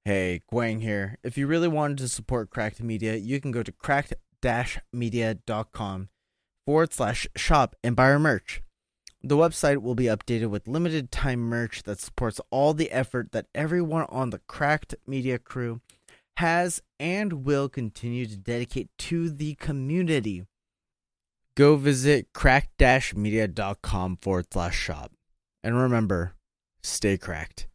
Hey, Guang here. If you really wanted to support Cracked Media, you can go to cracked-media.com/shop and buy our merch. The website will be updated with limited time merch that supports all the effort that everyone on the Cracked Media crew has and will continue to dedicate to the community. Go visit cracked-media.com/shop. And remember, stay cracked.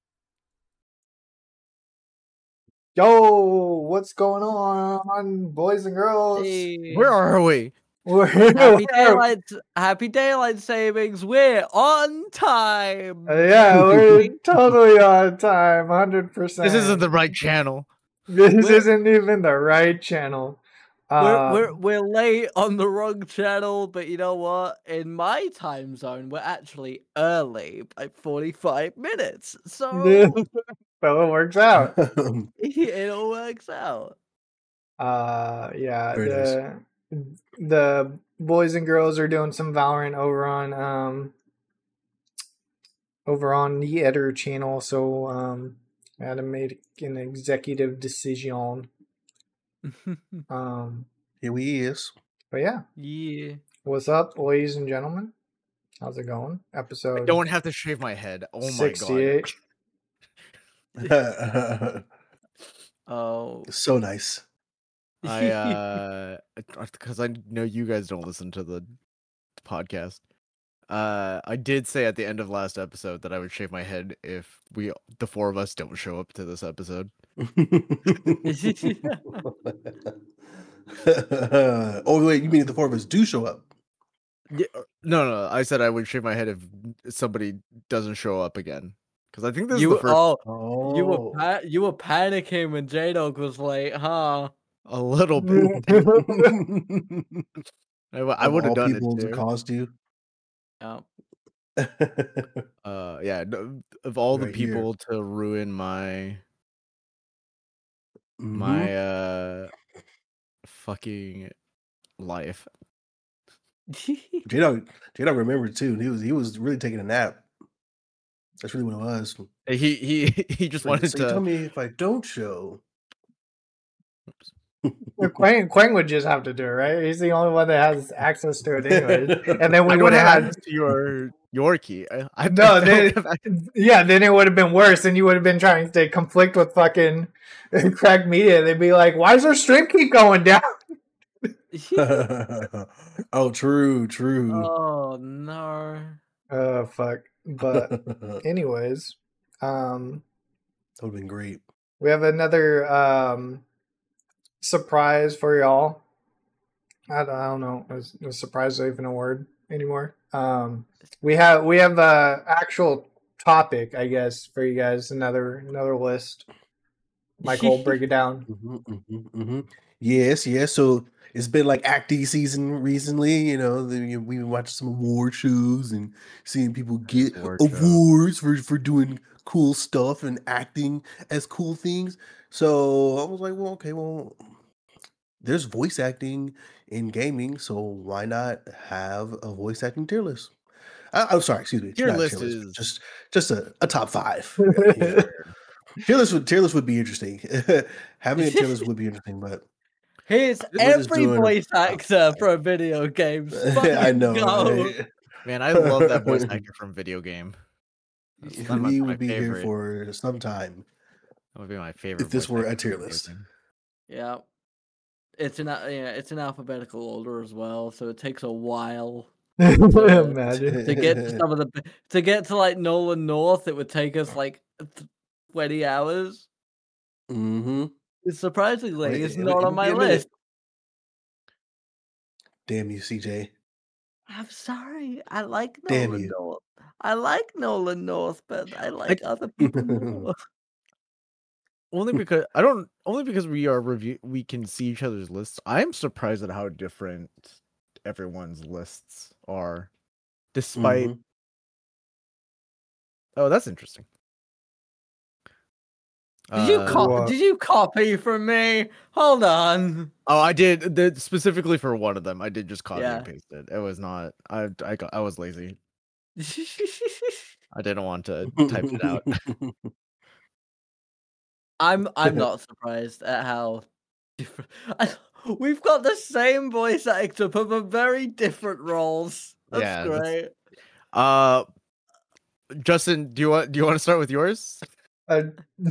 Yo, what's going on, boys and girls? Hey. Where are we? Happy daylight savings. We're on time. We're totally on time, 100%. This isn't the right channel. This isn't even the right channel. We're late on the wrong channel, but you know what? In my time zone, we're actually early by 45 minutes. So it works out. it all works out. The boys and girls are doing some Valorant over on the Eder channel, so I had to make an executive decision. Here we is. But yeah. What's up, ladies and gentlemen? How's it going? Episode. I don't have to shave my head. Oh 68. My god. Oh, so nice. Because I know you guys don't listen to the podcast. I did say at the end of last episode that I would shave my head if the four of us don't show up to this episode. Oh wait, you mean if the four of us do show up? Yeah, no. I said I would shave my head if somebody doesn't show up again. Because I think this is the first. You were panicking when J-Dog was late, huh? A little bit. I would have done it too. To cost you. Yeah. Yeah. Of all the people to ruin my fucking life. J-Dog remembered too. He was really taking a nap. That's really what it was. He just wanted to tell me if I don't show. Quang would just have to do it, right? He's the only one that has access to it anyway. And then we would have had your key. Then it would have been worse, and you would have been trying to conflict with fucking Cracked Media. They'd be like, "Why does our stream keep going down?" Oh, true. Oh no. Fuck. But anyways, that would have been great. We have another surprise for y'all. I don't know. Is surprise even a word anymore? We have the actual topic, I guess, for you guys. Another list. Michael, break it down. Yes. So it's been like acting season recently. You know, we watched some award shows and seeing people get awards for doing cool stuff and acting as cool things. So I was like, well, okay, there's voice acting in gaming, so why not have a voice acting tier list? I'm sorry, excuse me. Tier list is just a top 5. Tier list would be interesting. Having a tier list would be interesting, but here's every voice actor from video games. I know. Right? Man, I love that voice actor from video game. He would be here for some time. That would be my favorite. If this were a tier list. Yeah. It's in alphabetical order as well, so it takes a while. Imagine to get to like Nolan North, it would take us like 20 hours. Surprisingly, it's not on my list. Damn you, CJ. I'm sorry. I like Nolan North. I like Nolan North, but I like other people more. Only because we can see each other's lists. I'm surprised at how different everyone's lists are, despite. Oh, that's interesting. Did you copy from me? Hold on. Oh, I did. Specifically for one of them, I did just copy and paste it. It was not. I was lazy. I didn't want to type it out. I'm not surprised at how different. We've got the same voice actor but for very different roles. That's Yeah, great. Justin, do you want to start with yours? Uh,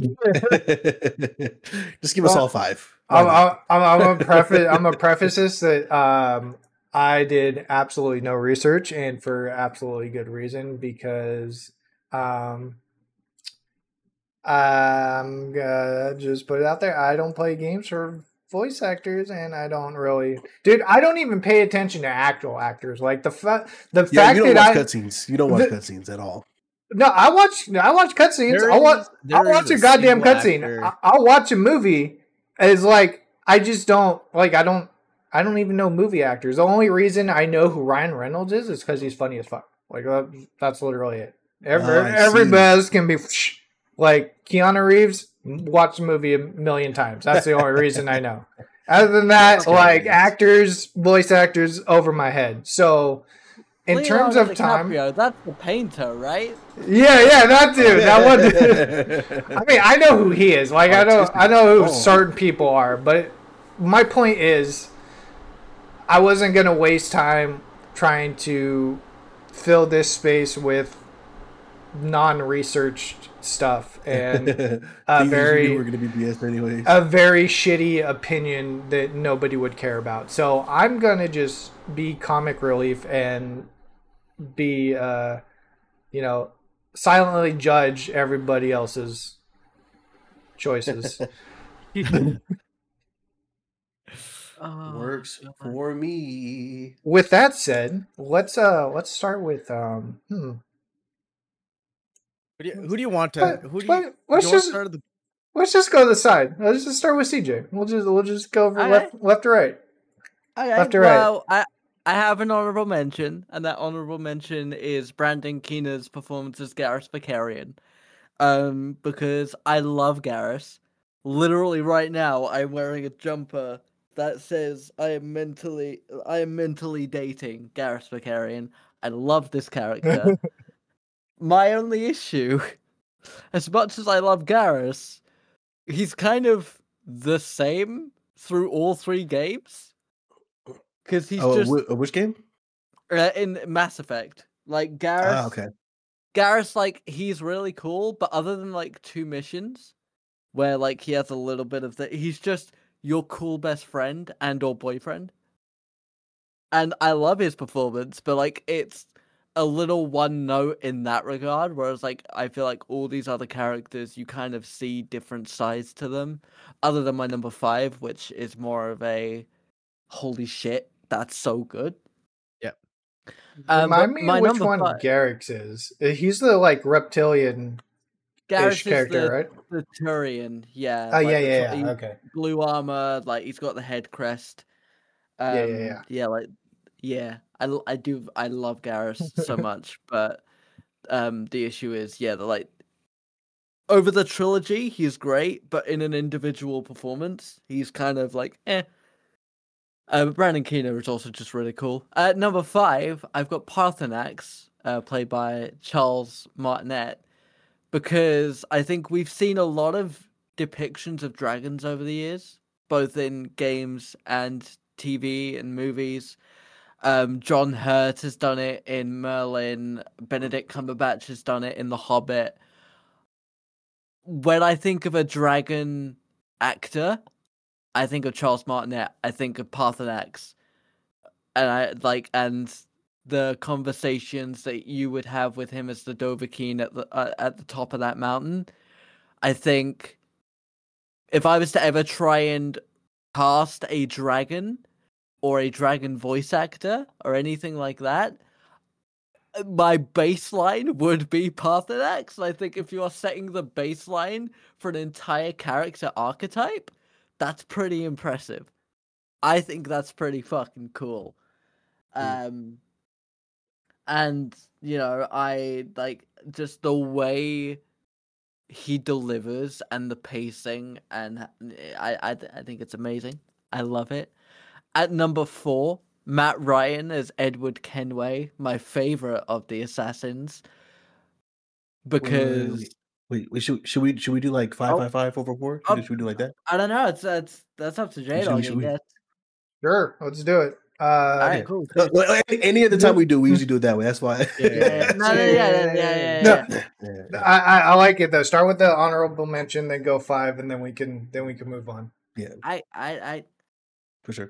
Just give us all 5. I'm a preface this that I did absolutely no research, and for absolutely good reason, because I'm gonna just put it out there. I don't play games for voice actors, and I don't really, dude. I don't even pay attention to actual actors. Like the fact you that don't watch cutscenes. You don't watch cutscenes at all. No, I watch cutscenes. I'll watch a goddamn cutscene. I'll watch a movie. It's like I just don't like. I don't even know movie actors. The only reason I know who Ryan Reynolds is because he's funny as fuck. Like that's literally it. Everybody else can be like Keanu Reeves. Watch the movie a million times. That's the only reason I know. Other than that, like actors, voice actors, over my head. So. In terms of time, that's the painter, right? Yeah, that dude. That one dude. I mean, I know who he is. Like, I know who certain people are. But my point is, I wasn't gonna waste time trying to fill this space with non-researched stuff and a very shitty opinion that nobody would care about. So I'm gonna just be comic relief and be silently judge everybody else's choices. Works for me. With that said, let's start with Who do you want to? Let's just go to the side. Let's just start with CJ. We'll just go over left to right. Left to right. I have an honorable mention, and that honorable mention is Brandon Keener's performance as Garrus Vakarian. Because I love Garrus. Literally right now, I'm wearing a jumper that says I am mentally dating Garrus Vakarian. I love this character. My only issue, as much as I love Garrus, he's kind of the same through all 3 games. Because he's which game? In Mass Effect. Like, Garrus... okay. Garrus, like, he's really cool, but other than, like, 2 missions, where, like, he has a little bit of the... He's just your cool best friend and or boyfriend. And I love his performance, but, like, it's a little one note in that regard, whereas, like, I feel like all these other characters, you kind of see different sides to them, other than my number 5, which is more of a... Holy shit, that's so good. Yep. Remind me which one Garrux is. He's the like reptilian character, right? The Turian, yeah. Oh, yeah. Okay. Blue armor, like he's got the head crest. Yeah. I love Garrus so much, but the issue is, over the trilogy, he's great, but in an individual performance, he's kind of like, eh. Brandon Keener is also just really cool. At number 5, I've got Paarthurnax, played by Charles Martinet, because I think we've seen a lot of depictions of dragons over the years, both in games and TV and movies. John Hurt has done it in Merlin. Benedict Cumberbatch has done it in The Hobbit. When I think of a dragon actor, I think of Charles Martinet. I think of Paarthurnax, and the conversations that you would have with him as the Dovahkiin at the top of that mountain. I think if I was to ever try and cast a dragon or a dragon voice actor or anything like that, my baseline would be Paarthurnax. I think if you are setting the baseline for an entire character archetype, that's pretty impressive. I think that's pretty fucking cool. And I like just the way he delivers and the pacing, and I think it's amazing. I love it. At number 4, Matt Ryan as Edward Kenway, my favorite of the assassins, because should we do like 5 over 4? Should we do like that? I don't know. That's up to J-Dog, I guess. Sure, let's do it. All right, cool. Any other time we usually do it that way. That's why. Yeah. I like it though. Start with the honorable mention, then go 5, and then we can move on. Yeah. I For sure.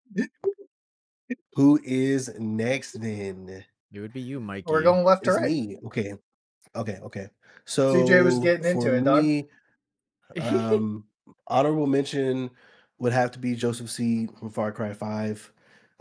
Who is next then? It would be you, Mikey. We're going left to It's right. me. Okay. So CJ was getting into it, dog. Honorable mention would have to be Joseph Seed from Far Cry 5.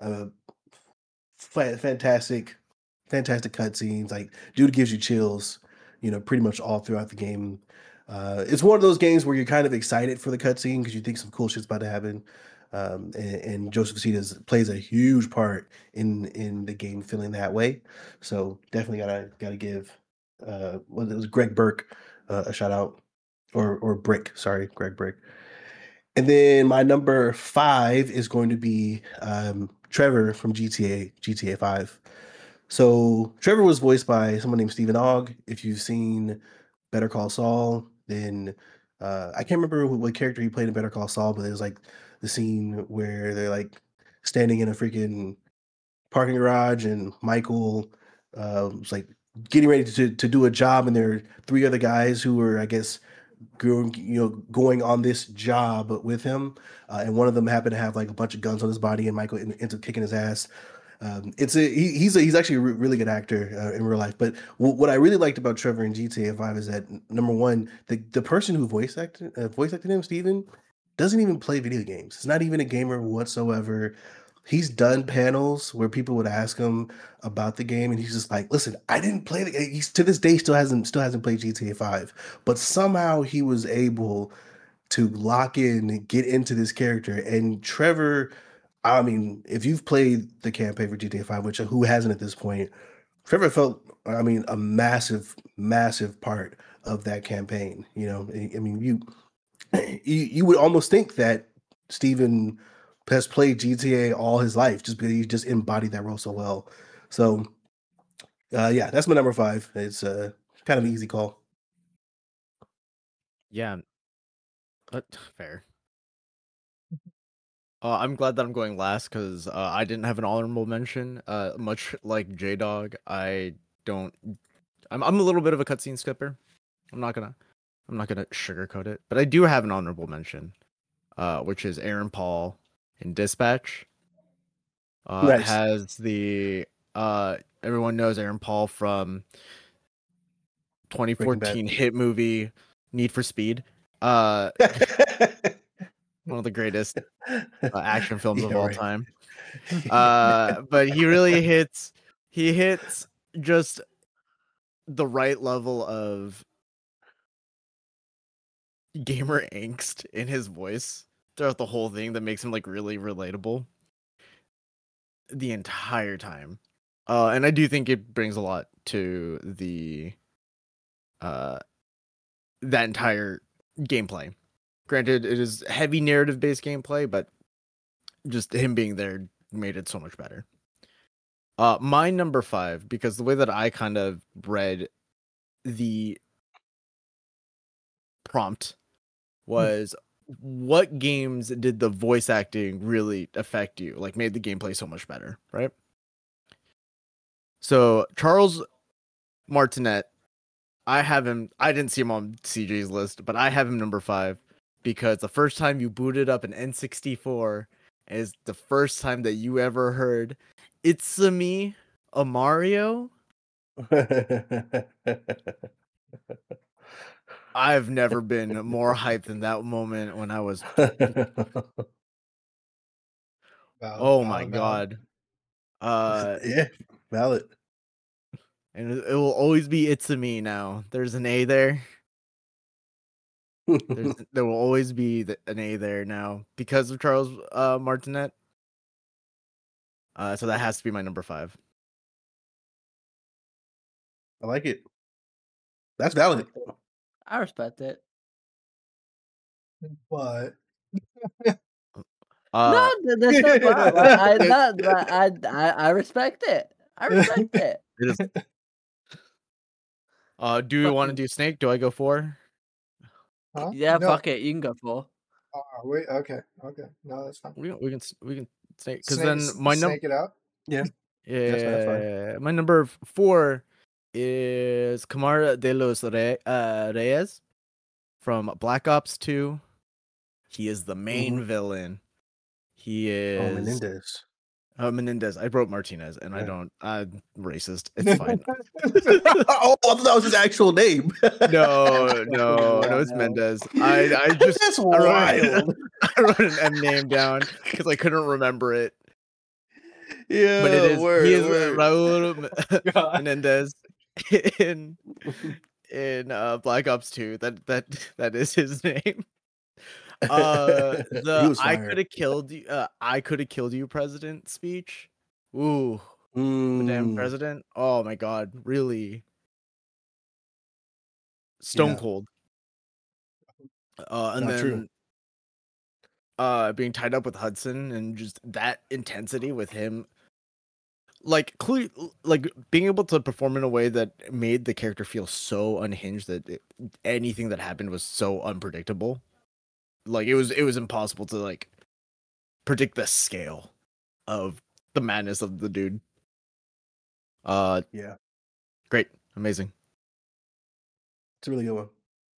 Fantastic cutscenes. Like, dude gives you chills, pretty much all throughout the game. It's one of those games where you're kind of excited for the cutscene because you think some cool shit's about to happen. And Joseph Seed plays a huge part in the game, feeling that way. So definitely gotta give it was Greg Burke a shout out, or Brick, sorry, Greg Brick. And then my number 5 is going to be Trevor from GTA 5. So Trevor was voiced by someone named Stephen Ogg. If you've seen Better Call Saul, then I can't remember what character he played in Better Call Saul, but there's like the scene where they're like standing in a freaking parking garage, and Michael was like getting ready to do a job, and there are 3 other guys who were, I guess, going on this job with him, and one of them happened to have like a bunch of guns on his body, and Michael ends up kicking his ass. He's actually a really good actor in real life. But what I really liked about Trevor in GTA 5 is that, number one, the person who voice acted him, Steven, doesn't even play video games. He's not even a gamer whatsoever. He's done panels where people would ask him about the game, and he's just like, "Listen, I didn't play the game." He's to this day still hasn't played GTA 5, but somehow he was able to lock in and get into this character. And Trevor, I mean, if you've played the campaign for GTA 5, which who hasn't at this point, Trevor felt, I mean, a massive part of that campaign. I mean, you would almost think that Steven has played GTA all his life just because he just embodied that role so well. So, yeah, that's my number 5. It's kind of an easy call. Yeah, fair. I'm glad that I'm going last because I didn't have an honorable mention. Much like J-Dog, I'm a little bit of a cutscene skipper. I'm not gonna sugarcoat it, but I do have an honorable mention, which is Aaron Paul in Dispatch. Nice. Has the everyone knows Aaron Paul from 2014 hit movie Need for Speed. One of the greatest action films of all time. But he really hits just the right level of gamer angst in his voice throughout the whole thing that makes him like really relatable the entire time. And I do think it brings a lot to the that entire gameplay. Granted, it is heavy narrative based gameplay, but just him being there made it so much better. My number 5, because the way that I kind of read the prompt was, what games did the voice acting really affect you? Like, made the gameplay so much better, right? So Charles Martinet, I didn't see him on CJ's list, but I have him number 5 because the first time you booted up an N64 is the first time that you ever heard "It's-a-me, a Mario." I've never been more hyped than that moment when I was. Oh my god! Yeah, valid. And it will always be "It's-a-me" now. There's an A there. There will always be an A there now because of Charles Martinet. So that has to be my number 5. I like it. That's valid. I respect it. But no, there's no problem. I respect it. I respect it. Do we want to do Snake? Do I go 4? Huh? Yeah, No. fuck it. You can go 4. Oh, wait. Okay. No, that's fine. We can Snake because then my snake it out. Yeah. yeah, That's fine. my number 4 is Camara de los Reyes from Black Ops 2. He is the main villain. He is Menendez. Menendez. I wrote Martinez, and Yeah. I'm racist. It's fine. Oh, I thought that was his actual name. No, it's Mendez. I just That's wild. I wrote an M name down because I couldn't remember it. Yeah, But it is he is word. Raul Menendez in Black Ops 2. That is his name. He The was I fire. could have killed you president speech. Ooh, Madame President. Oh my god, really stone cold. And Not then true. being tied up with Hudson and just that intensity with him, like being able to perform in a way that made the character feel so unhinged that anything that happened was so unpredictable. Like it was impossible to like predict the scale of the madness of the dude. Yeah, Great, amazing. it's a really good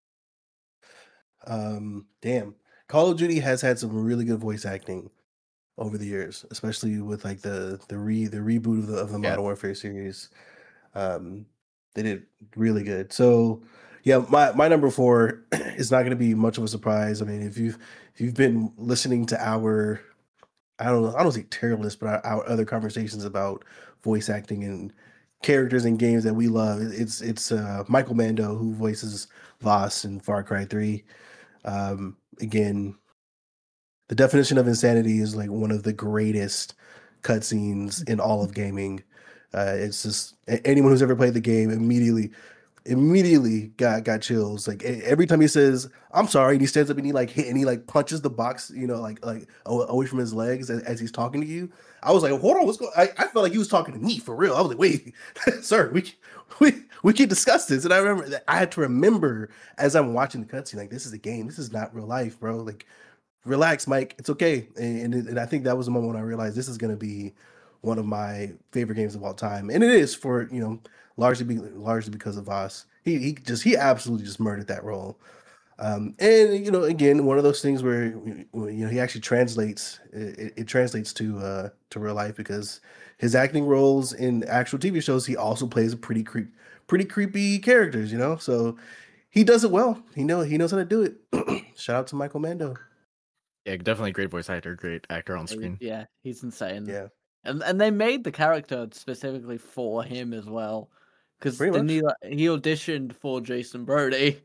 one. Damn, Call of Duty has had some really good voice acting over the years, especially with like the reboot of the Modern Warfare series. They did really good. So yeah, my number 4 is not going to be much of a surprise. I mean, if you've been listening to our I don't say tier list, but our other conversations about voice acting and characters in games that we love, it's Michael Mando who voices Voss in Far Cry 3. Again, the definition of insanity is like one of the greatest cutscenes in all of gaming. It's just anyone who's ever played the game immediately got chills. Like every time he says "I'm sorry," and he stands up and he punches the box, like away from his legs as he's talking to you. I was like, hold on, what's going? I felt like he was talking to me for real. I was like, wait, sir, we can discuss this. And I remember that I had to remember as I'm watching the cutscene, like this is a game. This is not real life, bro. Like relax, Mike. It's okay. And I think that was the moment when I realized this is going to be one of my favorite games of all time, and it is for largely because of Voss. He absolutely just murdered that role. And again, one of those things where he actually translates. It translates to real life because his acting roles in actual TV shows, he also plays a pretty creepy characters. So he does it well. He knows how to do it. Shout out to Michael Mando. Yeah, definitely great voice actor, great actor on screen. Yeah, he's insane. Yeah. And they made the character specifically for him as well, because he auditioned for Jason Brody.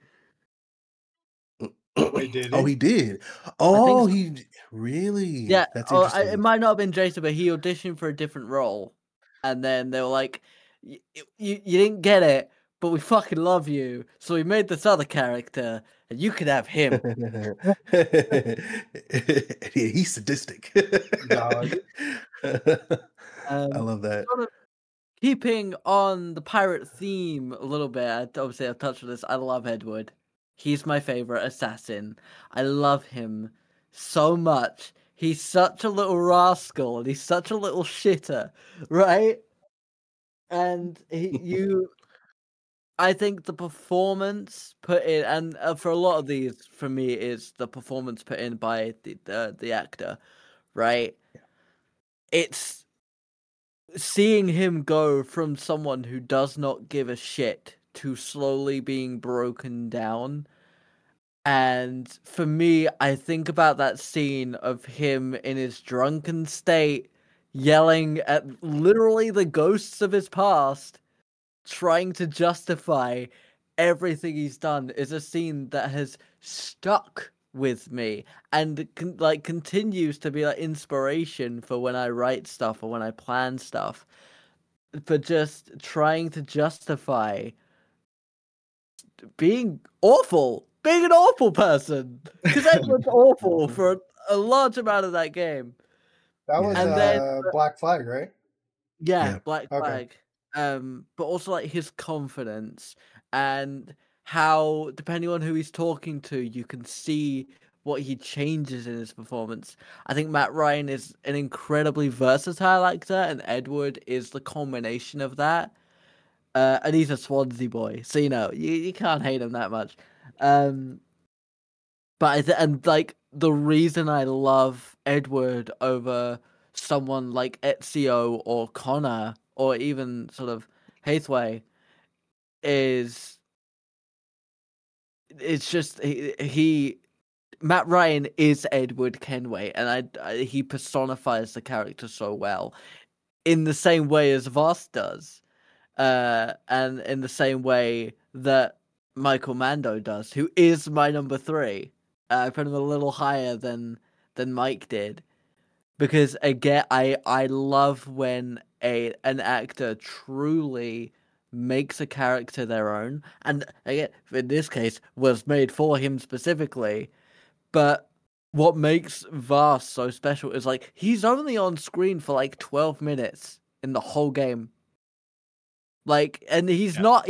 Wait, did he? Oh, he did. Oh, so. he really? Yeah. That's interesting. It might not have been Jason, but he auditioned for a different role, and then they were like, "You didn't get it, but we fucking love you, so we made this other character, and you could have him." He's sadistic. Dog. I love that. Sort of keeping on the pirate theme a little bit, obviously I've touched on this. I love Edward. He's my favorite assassin. I love him so much. He's such a little rascal, and he's such a little shitter, right? And I think the performance put in, and for a lot of these, for me, is the performance put in by the actor, right? Yeah. It's seeing him go from someone who does not give a shit to slowly being broken down. And for me, I think about that scene of him in his drunken state, yelling at literally the ghosts of his past, trying to justify everything he's done, is a scene that has stuck with me and continues to be like inspiration for when I write stuff or when I plan stuff, for just trying to justify being an awful person, because Edward's awful for a large amount of that game. That was Black Flag, right? Yeah. Black Okay. Flag. But also like his confidence and how, depending on who he's talking to, you can see what he changes in his performance. I think Matt Ryan is an incredibly versatile actor, and Edward is the culmination of that. And he's a Swansea boy, so you can't hate him that much. But and like the reason I love Edward over someone like Ezio or Connor or even sort of Hathaway is it's just he Matt Ryan is Edward Kenway, and he personifies the character so well, in the same way as Voss does, and in the same way that Michael Mando does, who is my number 3. I put him a little higher than Mike did, because again, I love when an actor truly makes a character their own, and again, in this case, was made for him specifically. But what makes Voss so special is like he's only on screen for like 12 minutes in the whole game. Like, and he's not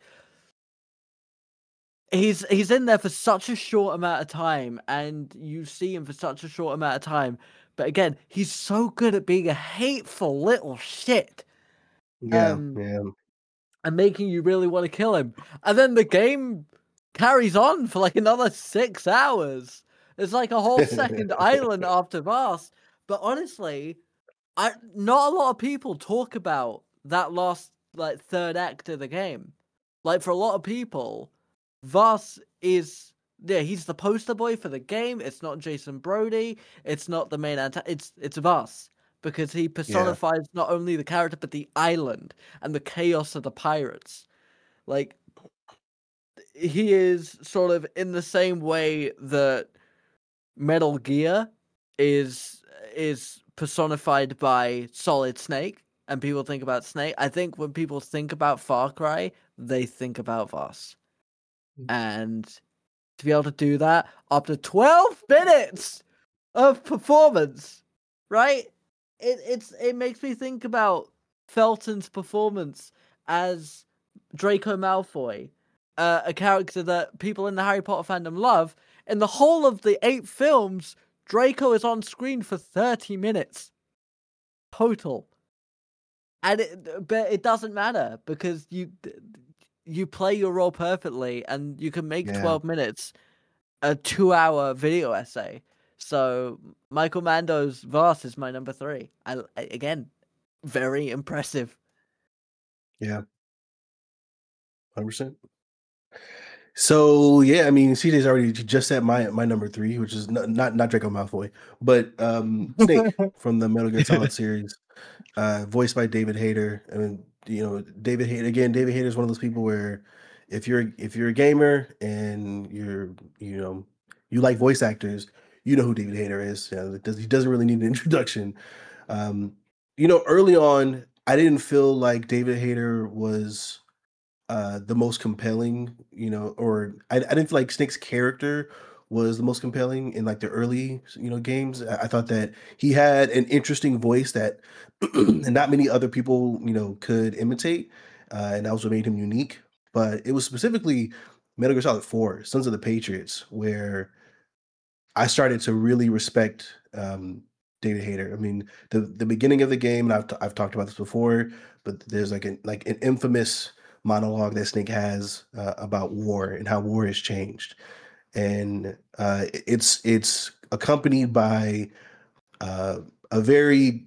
he's in there for such a short amount of time, and you see him for such a short amount of time. But again, he's so good at being a hateful little shit. Yeah, and making you really want to kill him. And then the game carries on for like another 6 hours. It's like a whole second island after Voss. But honestly, not a lot of people talk about that last like third act of the game. Like, for a lot of people, Voss is he's the poster boy for the game. It's not Jason Brody. It's not the main it's Voss. Because he personifies not only the character, but the island and the chaos of the pirates. Like, he is sort of in the same way that Metal Gear is personified by Solid Snake, and people think about Snake. I think when people think about Far Cry, they think about Voss. And to be able to do that after 12 minutes of performance, right? It makes me think about Felton's performance as Draco Malfoy, a character that people in the Harry Potter fandom love. In the whole of the 8 films, Draco is on screen for 30 minutes total, but it doesn't matter because you play your role perfectly, and you can make 12 minutes a 2-hour video essay. So Michael Mando's Voss is my number 3. Again, very impressive. Yeah, 100%. So yeah, I mean, CJ's already just said my number 3, which is not Draco Malfoy, but Snake from the Metal Gear Solid series, voiced by David Hayter. I mean, David Hayter again. David Hayter is one of those people where if you're a gamer and you like voice actors, you know who David Hayter is. He doesn't really need an introduction. Early on, I didn't feel like David Hayter was the most compelling, or I didn't feel like Snake's character was the most compelling in like the early, games. I thought that he had an interesting voice that and not many other people, could imitate, and that was what made him unique. But it was specifically Metal Gear Solid 4, Sons of the Patriots, where I started to really respect David Hayter. I mean, the beginning of the game, and I've talked about this before, but there's like an infamous monologue that Snake has about war and how war has changed, and it's accompanied by a very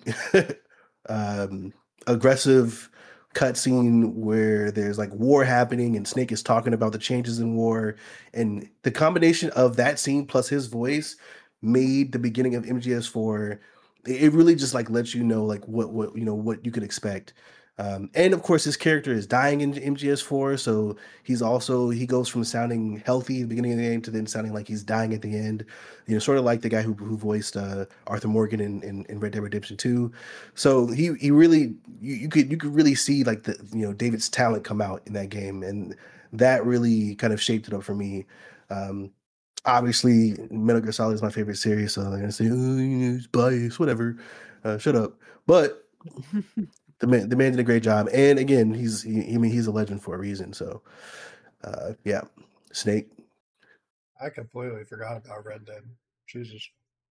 aggressive cutscene where there's like war happening and Snake is talking about the changes in war, and the combination of that scene plus his voice made the beginning of MGS4. It really just like lets you know like what you could expect. And of course, his character is dying in MGS4, so he goes from sounding healthy at the beginning of the game to then sounding like he's dying at the end. Sort of like the guy who voiced Arthur Morgan in Red Dead Redemption 2. So he really you could really see like the David's talent come out in that game, and that really kind of shaped it up for me. Obviously, Metal Gear Solid is my favorite series, so I'm gonna say, it's biased, whatever. Shut up. But the man did a great job, and again, he's a legend for a reason. So, Yeah, Snake. I completely forgot about Red Dead. Jesus.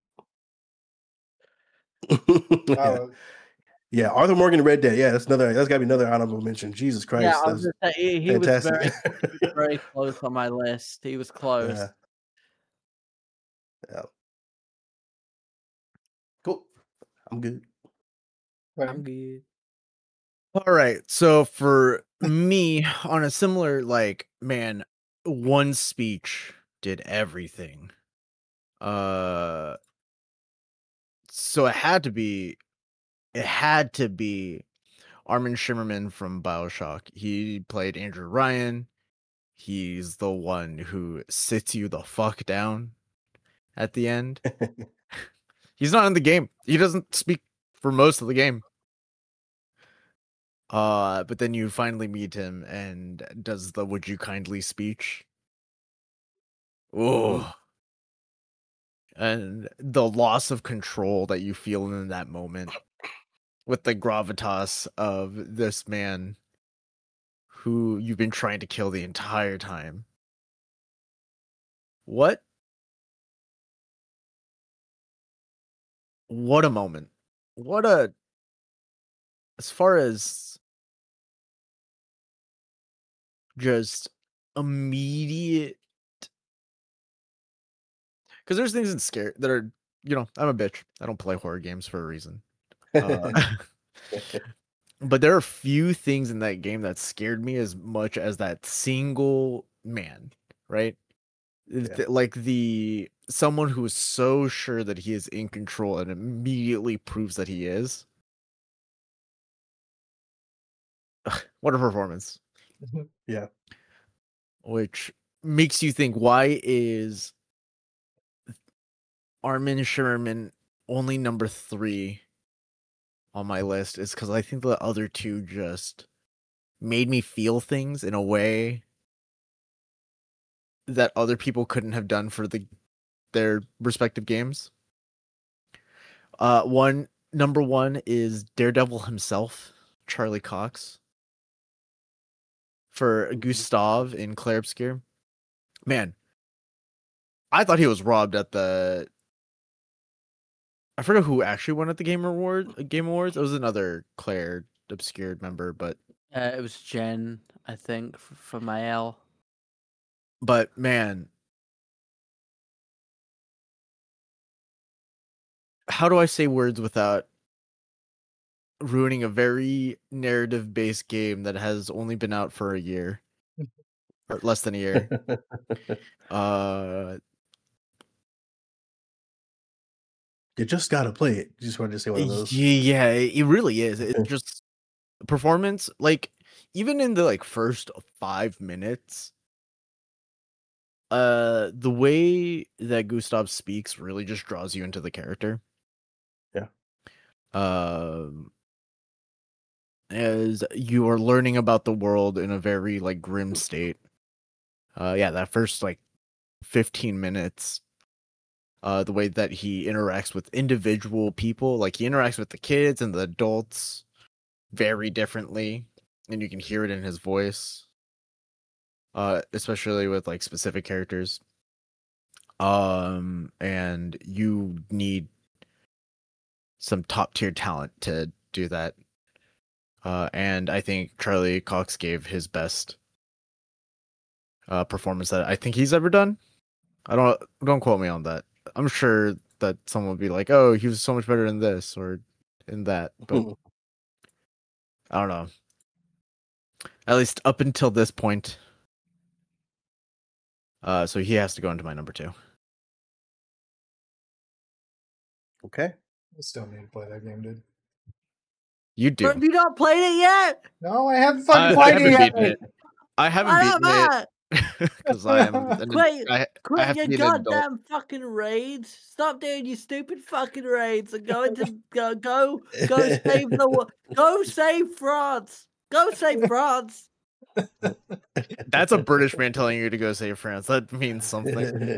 yeah. Yeah, Arthur Morgan and Red Dead. Yeah, that's got to be another honorable mention. Jesus Christ, Yeah, I that's was gonna say he was fantastic. very close on my list. He was close. Yeah. Cool. I'm good. I'm good. All right. So for me, on a similar, like, man, one speech did everything. So it had to be Armin Shimmerman from BioShock. He played Andrew Ryan. He's the one who sits you the fuck down at the end. He's not in the game. He doesn't speak for most of the game. But then you finally meet him and does the "Would you kindly" speech. Oh. And the loss of control that you feel in that moment with the gravitas of this man who you've been trying to kill the entire time. What a moment. As far as just immediate, because there's things in scare that are, I'm a bitch. I don't play horror games for a reason. But there are few things in that game that scared me as much as that single man, right? Yeah. Like someone who is so sure that he is in control and immediately proves that he is. What a performance. Yeah. Which makes you think, why is Armin Shimmerman only number 3 on my list? Is because I think the other two just made me feel things in a way that other people couldn't have done for their respective games. Number 1 is Daredevil himself, Charlie Cox, for Gustav in Clair Obscur. Man, I thought he was robbed at the... I forget who actually won at the Game Awards. It was another Clair Obscur member, but... it was Jen, I think, for Mael. But, man... How do I say words without ruining a very narrative-based game that has only been out for a year? Or less than a year. You just gotta play it. You just wanted to say one of those. Yeah, it really is. It's just performance, like, even in the first 5 minutes, the way that Gustav speaks really just draws you into the character. Yeah. As you are learning about the world in a very grim state. That first 15 minutes, the way that he interacts with individual people, he interacts with the kids and the adults very differently, and you can hear it in his voice, especially with specific characters. And you need some top tier talent to do that. And I think Charlie Cox gave his best performance that I think he's ever done. Don't quote me on that. I'm sure that someone would be like, "Oh, he was so much better in this or in that," but I don't know. At least up until this point. So he has to go into my number 2. Okay. I still need to play that game, dude. You do. Have you not played it yet? No, I haven't fucking played it yet. I haven't beaten it because I am. Quit your goddamn fucking raids! Stop doing your stupid fucking raids and go into go save go save France! Go save France! That's a British man telling you to go save France. That means something.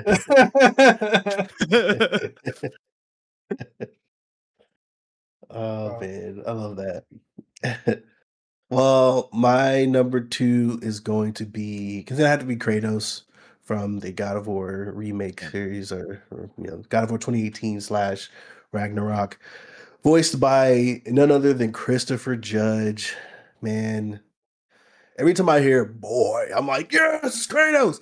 Oh man, I love that. Well, my number 2 is going to be because it had to be Kratos from the God of War remake series, or God of War 2018 slash Ragnarok, voiced by none other than Christopher Judge. Man, every time I hear "boy," I'm like, "Yes, it's Kratos!"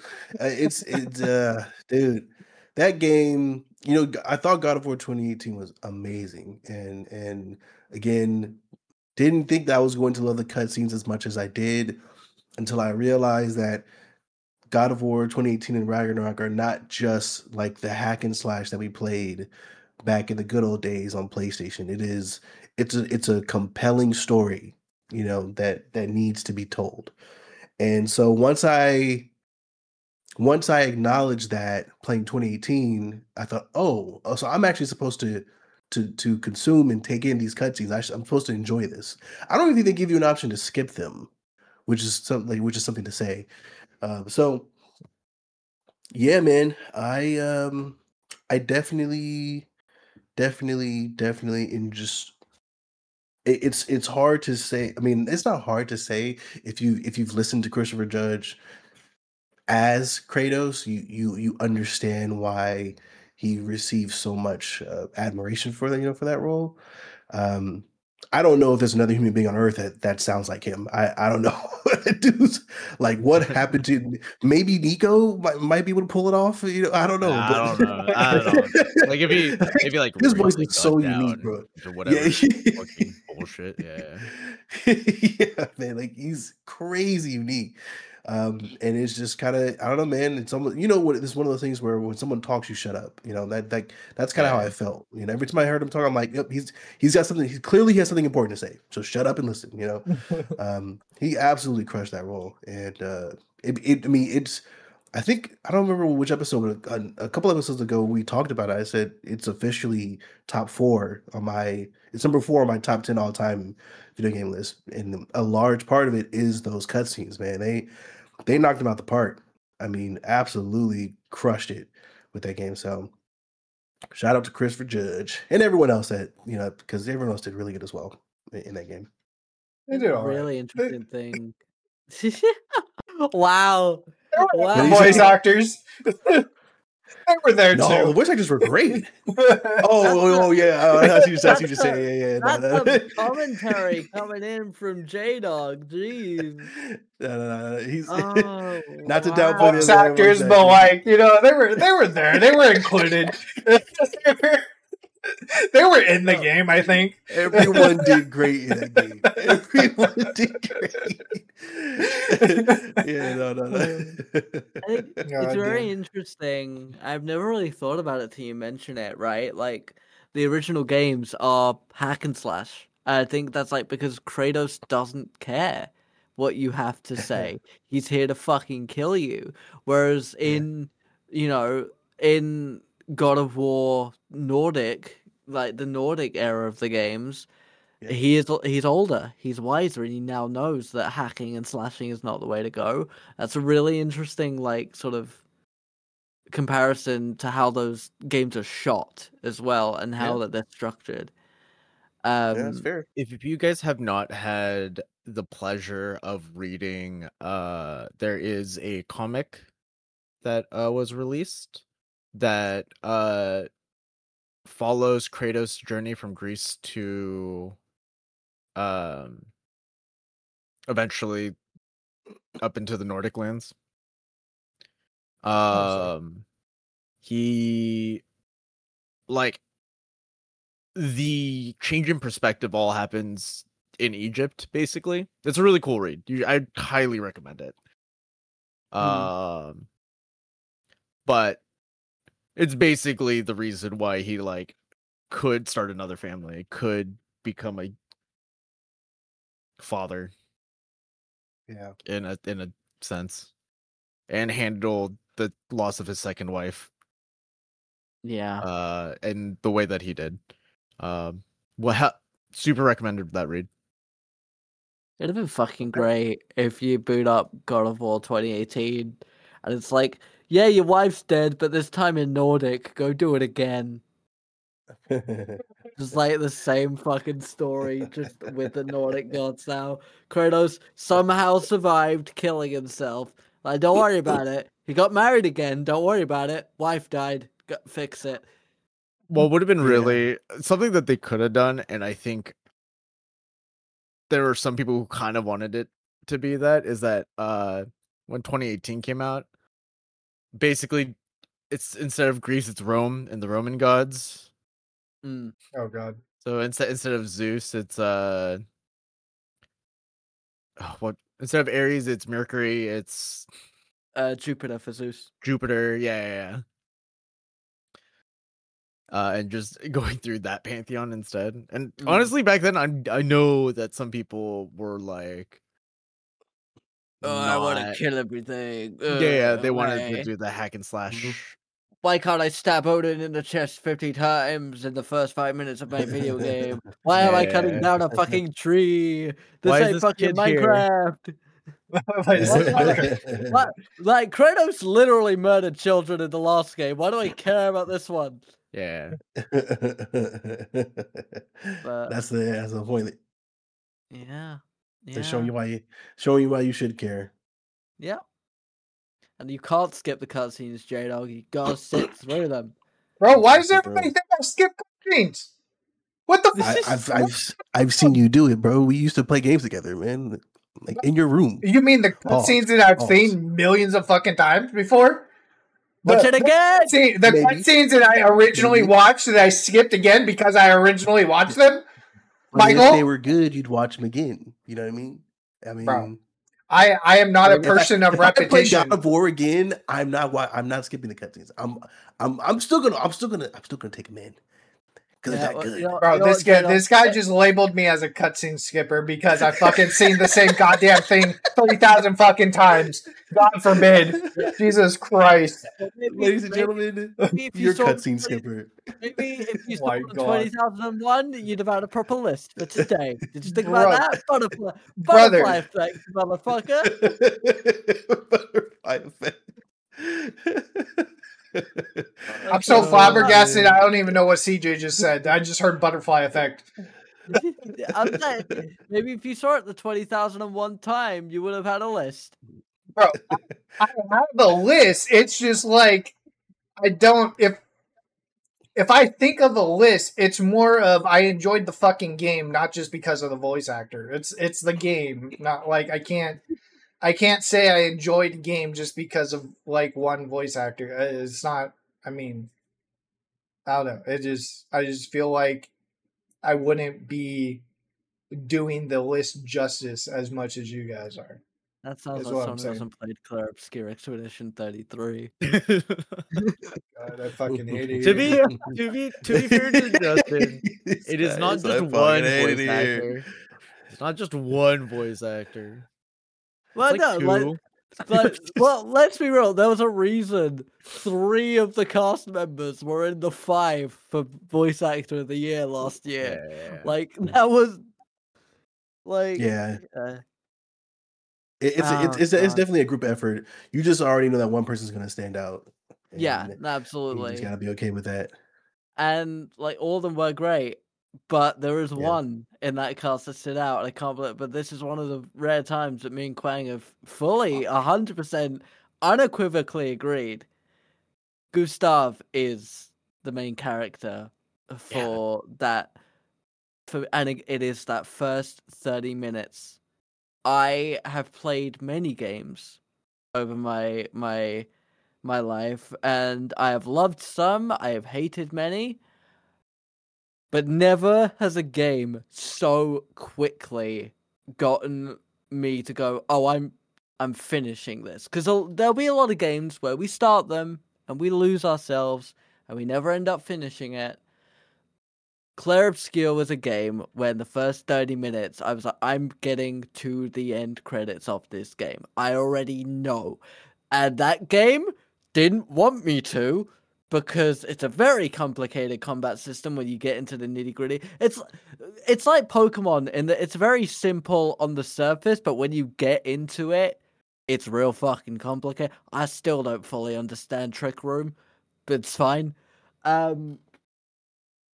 Dude, that game. I thought God of War 2018 was amazing, and again, didn't think that I was going to love the cutscenes as much as I did until I realized that God of War 2018 and Ragnarok are not just like the hack and slash that we played back in the good old days on PlayStation. It's a compelling story, that needs to be told. And so once I acknowledged that playing 2018, I thought, oh, so I'm actually supposed to consume and take in these cutscenes. I'm supposed to enjoy this. I don't even think they give you an option to skip them, which is something to say. So yeah, man, I definitely, and just it's hard to say. I mean, it's not hard to say if you've listened to Christopher Judge as Kratos, you understand why he receives so much admiration for that role. Um, I don't know if there's another human being on Earth that sounds like him. I don't know. Dude's like, what happened to maybe Nico might be able to pull it off. I don't know. I don't know. I don't know. Like if he like His voice really is so got unique, down bro. to whatever Yeah. fucking bullshit. Yeah. Yeah, man, like he's crazy unique. And it's just kind of, I don't know, man. It's almost, what, it's one of those things where when someone talks, you shut up. That's kind of how I Yeah. felt. Every time I heard him talk, I'm like, yep, he's got something. He clearly has something important to say. So shut up and listen. He absolutely crushed that role, and I mean, I think I don't remember which episode, but a couple episodes ago we talked about it. I said it's officially top 4 on my. It's number 4 on my top 10 all time video game list, and a large part of it is those cutscenes. Man, they knocked him out the park. I mean, absolutely crushed it with that game. So shout out to Christopher Judge and everyone else because everyone else did really good as well in that game. They did all right. Really interesting thing. Wow. The voice actors. They were there No, too. the voice actors were great. Oh yeah, I see what you're saying. Yeah. That's some commentary coming in from J-Dog. Jeez. No. He's Oh, not to wow. downplay Voice actors, but like, they were there. They were included. They were in the game, I think. Everyone did great in that game. Everyone did great. Yeah, no. I think it's very interesting. I've never really thought about it till you mention it, right? Like, the original games are hack and slash. I think that's like because Kratos doesn't care what you have to say. He's here to fucking kill you. Whereas in God of War Nordic, like the Nordic era of the games, he's older, he's wiser, and he now knows that hacking and slashing is not the way to go. That's a really interesting, like, sort of comparison to how those games are shot as well, and how that they're structured. That's fair. If you guys have not had the pleasure of reading, there is a comic that was released that follows Kratos' journey from Greece to eventually up into the Nordic lands. He, like, the change in perspective all happens in Egypt, basically. It's a really cool read. I'd highly recommend it. But it's basically the reason why he, like, could start another family, could become a father. Yeah. In a sense. And handle the loss of his second wife. Yeah. And the way that he did. Super recommended that read. It'd have been fucking great if you boot up God of War 2018 and it's like, yeah, your wife's dead, but this time in Nordic, go do it again. Just like the same fucking story, just with the Nordic gods now. Kratos somehow survived killing himself. Like, don't worry about it. He got married again. Don't worry about it. Wife died. Fix it. What would have been Yeah. really something that they could have done, and I think there were some people who kind of wanted it to be that, is that when 2018 came out, basically it's instead of Greece, it's Rome and the Roman gods. Mm. Oh god. So instead of Zeus, it's instead of Ares, it's Mercury, it's Jupiter for Zeus. Jupiter, yeah. And just going through that pantheon instead. And honestly, back then, I know that some people were like, I want to kill everything. Yeah, they wanted why? to do the hack and slash. Why can't I stab Odin in the chest 50 times in the first 5 minutes of my video game? Why am I cutting Yeah. down a fucking tree? This Why is ain't this fucking kid here? Minecraft. Like, Kratos literally murdered children in the last game. Why do I care about this one? Yeah. That's the point. Yeah. To show you why you should care. Yeah. And you can't skip the cutscenes, J-Dog. You gotta sit through them. Bro, why does everybody think I skip cutscenes? What the fuck? I've seen you do it, bro. We used to play games together, man. Like in your room. You mean the cutscenes that I've seen millions of fucking times before? Watch it again! The cutscenes that I originally watched that I skipped again because I originally watched them? Michael? If they were good, you'd watch them again. You know what I mean? Bro, I am not a person of repetition. If I play God of War again, I'm not skipping the cutscenes. I'm still gonna take them in. Because that good. Bro, this guy just labeled me as a cutscene skipper because I fucking seen the same goddamn thing 30,000 fucking times. God forbid. Jesus Christ. Ladies and gentlemen, you're a cutscene skipper. Maybe if you saw 20,001, you'd have had a proper list for today. Did you think about that? Butterfly effect, motherfucker. Butterfly effect. I'm so flabbergasted, I don't even know what CJ just said. I just heard butterfly effect. I'm saying, maybe if you saw it the 20,001 time, you would have had a list. Bro, I have a list. It's just like, I don't, if I think of a list, it's more of I enjoyed the fucking game, not just because of the voice actor. It's the game, not like I can't say I enjoyed the game just because of like one voice actor. It's not. I mean, I don't know. I just feel like I wouldn't be doing the list justice as much as you guys are. That sounds like someone who hasn't played Claire Obscure Expedition 33. God, I fucking hate it. To be fair to Justin, it is not just one voice actor. It's not just one voice actor. Well, no, well, let's be real. There was a reason 3 of the cast members were in the 5 for voice actor of the year last year. Yeah. Like that was like It's definitely a group effort. You just already know that one person's gonna stand out. Yeah, absolutely. You just gotta be okay with that. And like all of them were great. But there is one in that cast that stood out, and I can't believe. But this is one of the rare times that me and Quang have fully, 100%, unequivocally agreed. Gustav is the main character for that. And it is that first 30 minutes. I have played many games over my life, and I have loved some. I have hated many. But never has a game so quickly gotten me to go, oh, I'm finishing this. Because there'll be a lot of games where we start them and we lose ourselves and we never end up finishing it. Claire Obscure was a game where in the first 30 minutes, I was like, I'm getting to the end credits of this game. I already know. And that game didn't want me to, because it's a very complicated combat system when you get into the nitty-gritty. It's like Pokemon in that it's very simple on the surface, but when you get into it, it's real fucking complicated. I still don't fully understand Trick Room, but it's fine.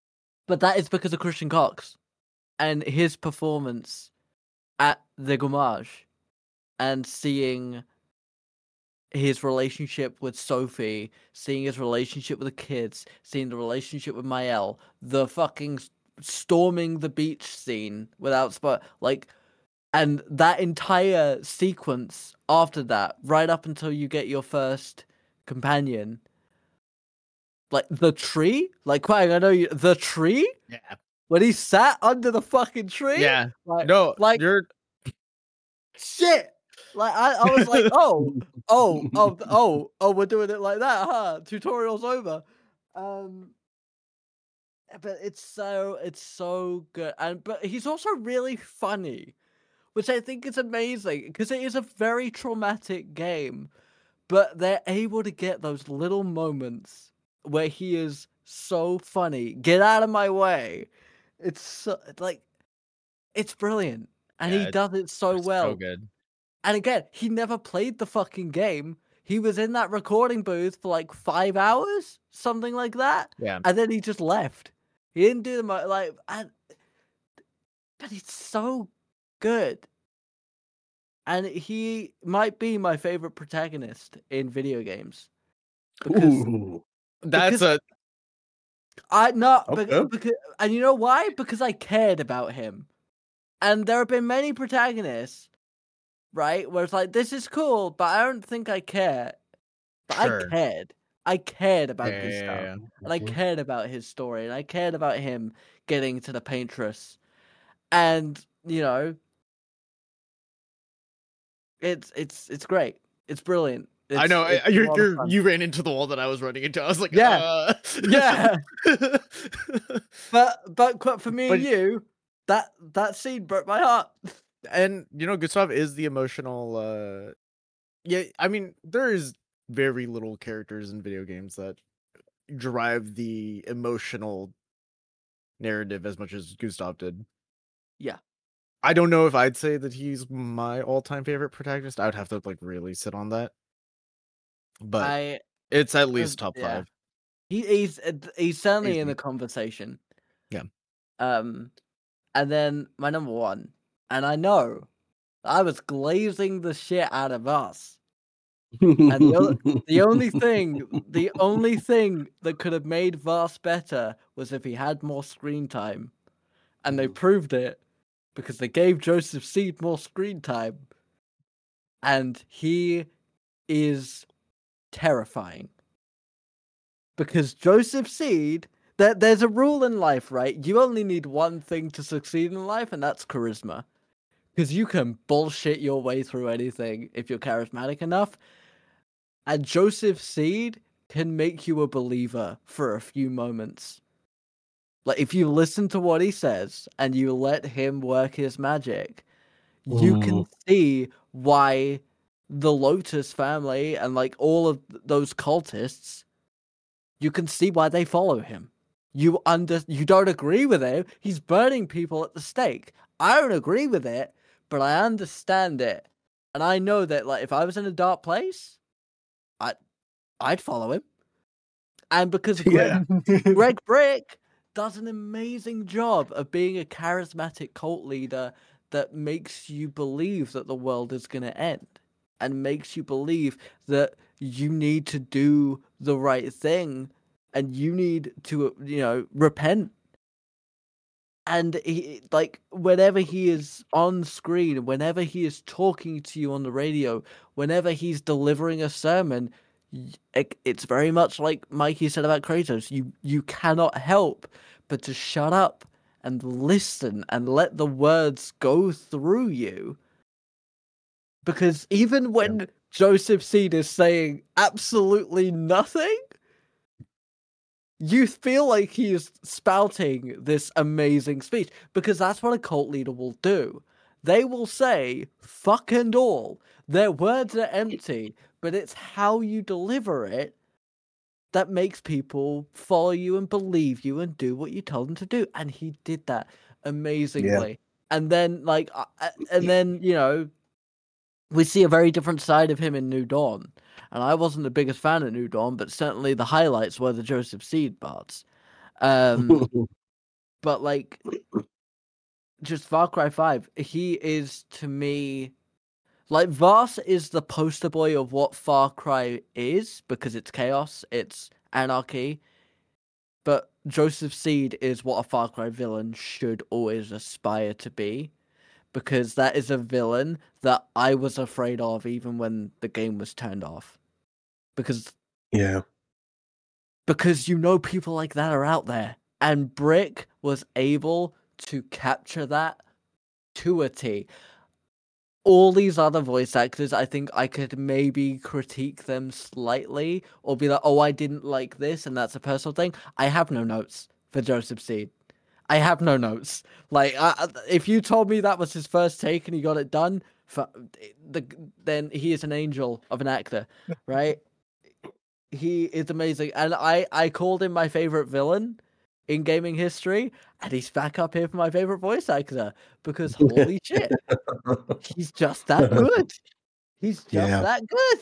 But that is because of Christian Cox and his performance at the Gommage and seeing his relationship with Sophie, seeing his relationship with the kids, seeing the relationship with Mael, the fucking storming the beach scene without and that entire sequence after that, right up until you get your first companion, like the tree, like Quang, I know you, the tree, Yeah. when he sat under the fucking tree, Yeah. like, No, like you're shit. Like I was like, oh, we're doing it like that, huh? Tutorial's over. But it's so good, but he's also really funny, which I think is amazing because it is a very traumatic game, but they're able to get those little moments where he is so funny. Get out of my way! It's so, like it's brilliant, and he does it so well. so good. And again, he never played the fucking game. He was in that recording booth for like 5 hours, something like that. Yeah. And then he just left. He didn't do the but it's so good. And he might be my favorite protagonist in video games. Because Ooh. That's because Okay. because and you know why? Because I cared about him. And there have been many protagonists, right, where it's like, this is cool, but I don't think I care. But Sure. I cared. I cared about Yeah, Gustav. yeah, yeah. And I cared about his story, and I cared about him getting to the Paintress. And, you know, it's great. It's brilliant. I know It's a lot of fun. you ran into the wall that I was running into. I was like, Yeah. Yeah. But for me But- and you, that scene broke my heart. And you know, Gustav is the emotional. Yeah, I mean, there is very little characters in video games that drive the emotional narrative as much as Gustav did. Yeah. I don't know if I'd say that he's my all-time favorite protagonist. I would have to like really sit on that. But it's at least top yeah. 5. He's certainly in Easy. the conversation. Yeah. And then my number 1, and I know I was glazing the shit out of us. And the only thing that could have made Voss better was if he had more screen time. And they proved it because they gave Joseph Seed more screen time. And he is terrifying. Because Joseph Seed, there's a rule in life, right? You only need one thing to succeed in life, and that's charisma. Because you can bullshit your way through anything if you're charismatic enough. And Joseph Seed can make you a believer for a few moments. Like, if you listen to what he says and you let him work his magic, you can see why the Lotus family and, like, all of those cultists, you can see why they follow him. You don't agree with him. He's burning people at the stake. I don't agree with it, but I understand it. And I know that, like, if I was in a dark place, I'd follow him. And because Greg Brick does an amazing job of being a charismatic cult leader that makes you believe that the world is going to end and makes you believe that you need to do the right thing and you need to, you know, repent. And he, like, whenever he is on screen, whenever he is talking to you on the radio, whenever he's delivering a sermon, it's very much like Mikey said about Kratos. You cannot help but to shut up and listen and let the words go through you. Because even when Joseph Seed is saying absolutely nothing, you feel like he is spouting this amazing speech. Because that's what a cult leader will do. They will say, fuck and all. Their words are empty, but it's how you deliver it that makes people follow you and believe you and do what you tell them to do. And he did that amazingly. Yeah. And then, like, you know, we see a very different side of him in New Dawn. And I wasn't the biggest fan of New Dawn, but certainly the highlights were the Joseph Seed parts. but like just Far Cry 5, he is to me like Voss is the poster boy of what Far Cry is because it's chaos, it's anarchy. But Joseph Seed is what a Far Cry villain should always aspire to be, because that is a villain that I was afraid of even when the game was turned off. Because Yeah. you know people like that are out there. And Brick was able to capture that to a T. All these other voice actors, I think I could maybe critique them slightly or be like, oh, I didn't like this and that's a personal thing. I have no notes for Joseph Seed. I have no notes. Like, if you told me that was his first take and he got it done, then he is an angel of an actor, right? He is amazing. And I called him my favorite villain in gaming history, and he's back up here for my favorite voice actor because holy shit, he's just that good. He's just that good.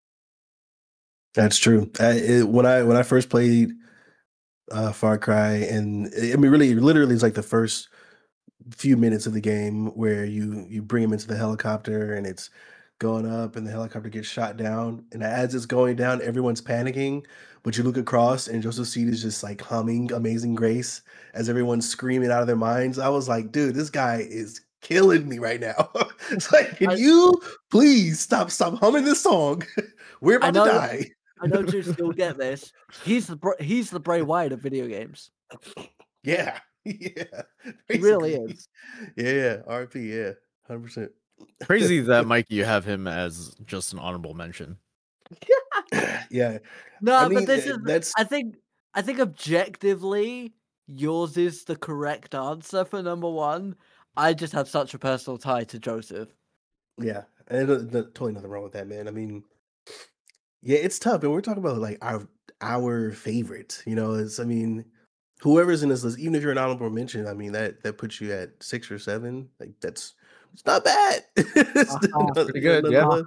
That's true. When I first played Far Cry, and I mean, really, literally, it's like the first few minutes of the game where you bring him into the helicopter and it's going up and the helicopter gets shot down, and as it's going down everyone's panicking, but you look across and Joseph Seed is just like humming Amazing Grace as everyone's screaming out of their minds. I was like, dude, this guy is killing me right now. It's like, can you please stop humming this song? We're about to die. I know Juice will get this. He's the Bray Wyatt of video games. Yeah. Yeah. He really is. Yeah. RP. Yeah. 100%. Crazy that, Mike, you have him as just an honorable mention. Yeah. No, I mean, but that's. I think objectively, yours is the correct answer for number one. I just have such a personal tie to Joseph. Yeah, and totally nothing wrong with that, man. I mean, yeah, it's tough, and we're talking about like our favorite. You know, I mean, whoever's in this list, even if you're an honorable mention, I mean that puts you at 6 or 7. Like it's not bad. It's pretty good, yeah.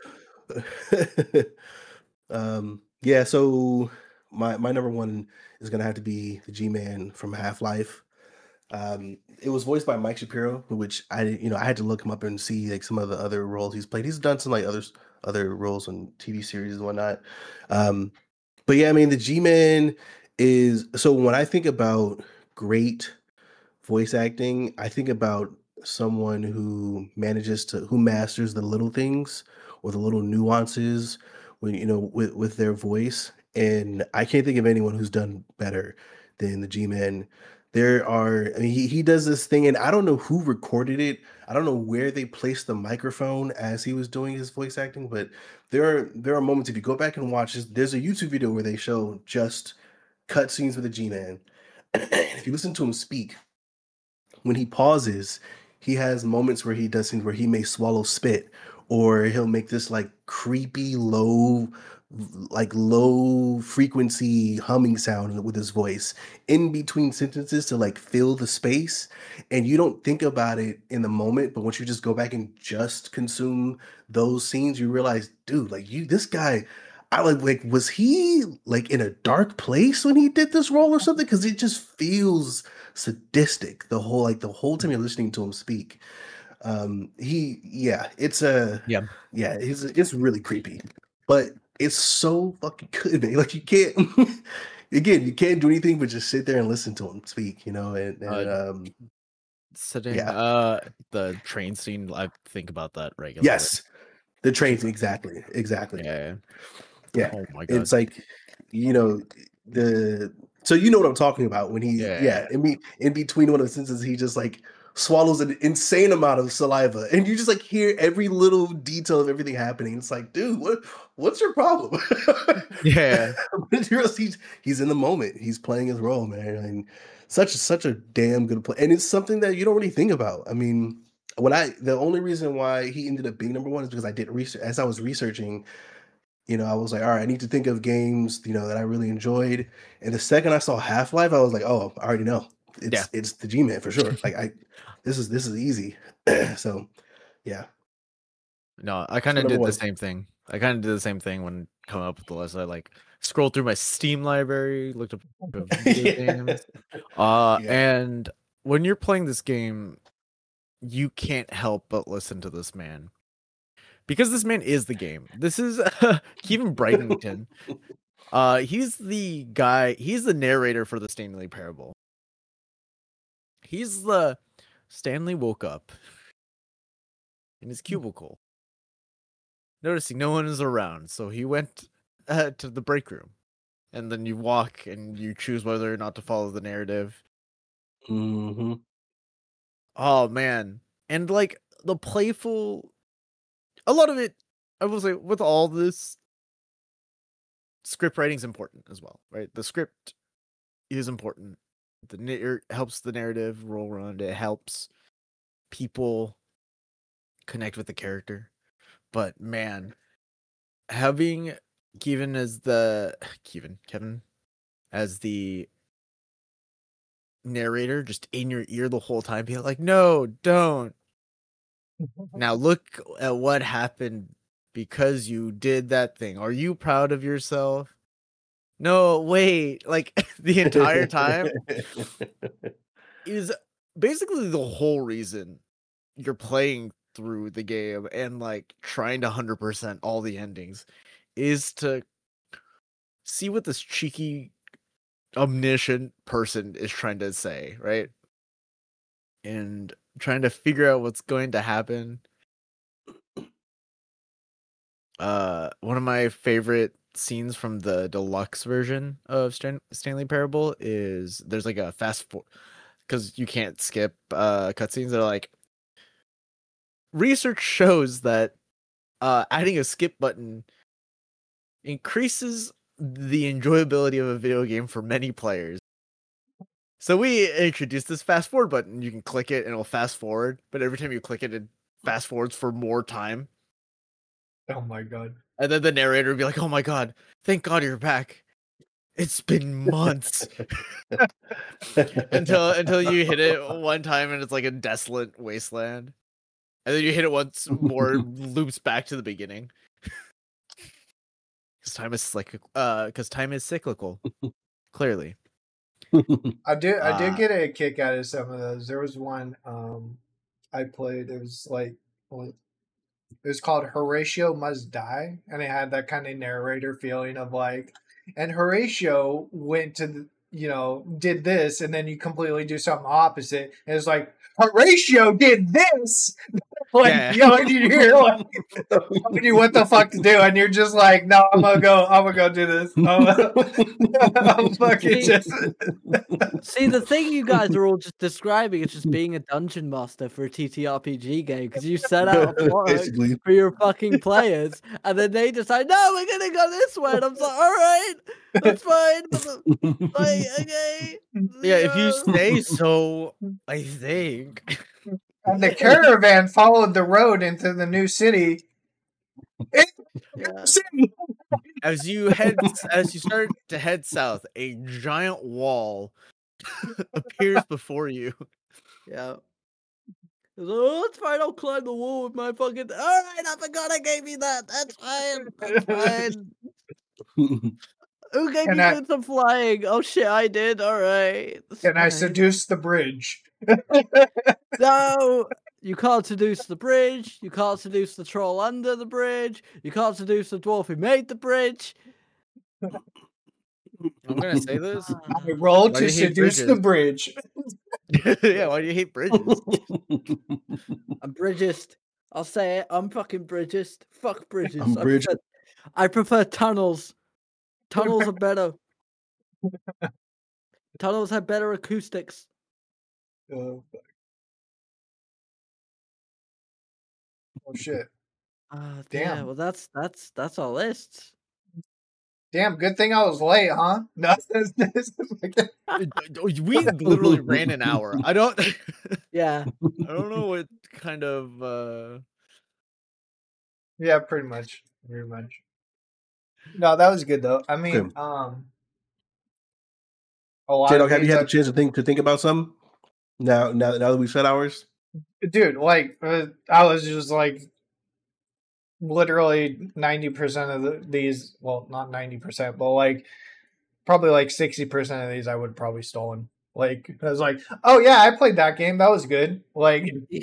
Yeah. So my number one is gonna have to be the G-Man from Half-Life. It was voiced by Mike Shapiro, which I had to look him up and see like some of the other roles he's played. He's done some like other roles on TV series and whatnot. But yeah, I mean the G-Man is, so when I think about great voice acting, I think about someone who masters the little things or the little nuances with their voice. And I can't think of anyone who's done better than the G-Man. I mean, he does this thing, and I don't know who recorded it. I don't know where they placed the microphone as he was doing his voice acting, but there are moments, if you go back and watch this, there's a YouTube video where they show just cutscenes with the G-Man. If you listen to him speak, when he pauses, he has moments where he does things where he may swallow spit, or he'll make this like creepy low frequency humming sound with his voice in between sentences to like fill the space. And you don't think about it in the moment, but once you just go back and just consume those scenes, you realize, dude, like this guy, was he like in a dark place when he did this role or something? Because it just feels sadistic the whole time you're listening to him speak. It's really creepy, but it's so fucking good, man. Like you can't you can't do anything but just sit there and listen to him speak, and sitting the train scene, I think about that regularly. Yes, the train scene, exactly. Yeah. Oh my god, it's like so you know what I'm talking about when he in between one of the sentences he just like swallows an insane amount of saliva, and you just like hear every little detail of everything happening. It's like, dude, what's your problem? Yeah. He's in the moment. He's playing his role, man, and such a damn good play. And it's something that you don't really think about. I mean, the only reason why he ended up being number one is because I did research. As I was researching, I was like, all right, I need to think of games, that I really enjoyed. And the second I saw Half-Life, I was like, oh, I already know. It's the G-Man for sure. Like this is easy. So yeah. No, I kind of did the same thing. When coming up with the list. I like scrolled through my Steam library, looked up video games. And when you're playing this game, you can't help but listen to this man. Because this man is the game. This is Kevin Brightington. He's the guy, he's the narrator for the Stanley Parable. He's the Stanley woke up in his cubicle, noticing no one is around, so he went to the break room. And then you walk and you choose whether or not to follow the narrative. Mm-hmm. Oh man. And like the playful, a lot of it, I will say, with all this, script writing is important as well, right? The script is important. It helps the narrative roll around. It helps people connect with the character. But man, having Kevin as Kevin as the narrator just in your ear the whole time, being like, no, don't. Now look at what happened because you did that thing. Are you proud of yourself? No, wait. Like the entire time is basically the whole reason you're playing through the game and like trying to 100% all the endings is to see what this cheeky, omniscient person is trying to say, right? And trying to figure out what's going to happen. One of my favorite scenes from the deluxe version of Stanley Parable is there's like a fast forward because you can't skip cutscenes. They're like, research shows that adding a skip button increases the enjoyability of a video game for many players. So we introduced this fast forward button. You can click it and it'll fast forward, but every time you click it, it fast forwards for more time. Oh my god. And then the narrator would be like, oh my god, thank god you're back. It's been months. until you hit it one time and it's like a desolate wasteland. And then you hit it once more, loops back to the beginning. Because time is cyclical. Clearly. I did get a kick out of some of those. There was one I played. It was like, it was called Horatio Must Die, and it had that kind of narrator feeling of like, and Horatio went to did this, and then you completely do something opposite. And it's like Horatio did this. Like, you're like, telling you what the fuck to do, and you're just like, no, I'm gonna go do this. I'm fucking just. See, the thing you guys are all just describing is just being a dungeon master for a TTRPG game, because you set out a plot for your fucking players, and then they decide, no, we're gonna go this way, and I'm like, all right, that's fine. Like, okay. Yeah, if you say so, I think. And the caravan followed the road into the new city. As you start to head south, a giant wall appears before you. Yeah. Oh, it's fine. I'll climb the wall with my fucking. All right, I forgot I gave you that. That's fine. That's fine. Who gave you some flying? Oh shit, I did. All right. Can I seduce the bridge? No, you can't seduce the bridge. You can't seduce the troll under the bridge. You can't seduce the dwarf who made the bridge. I'm gonna say this. I rolled to seduce the bridge. Yeah, why do you hate bridges? I'm bridgist. I'll say it. I'm fucking bridgist. Fuck bridges. I'm I prefer tunnels. Tunnels are better. Tunnels have better acoustics. Oh shit! Damn. Damn. Well, that's our list. Damn. Good thing I was late, huh? No, we literally ran an hour. I don't. Yeah. I don't know what kind of. Yeah, pretty much. No, that was good though. I mean, J-Dog, have you had a chance to think about something? Now that we've said ours, dude, like I was just like literally 90% of these, well, not 90%, but like probably like 60% of these I would probably stolen. Like I was like, oh yeah, I played that game. That was good. Like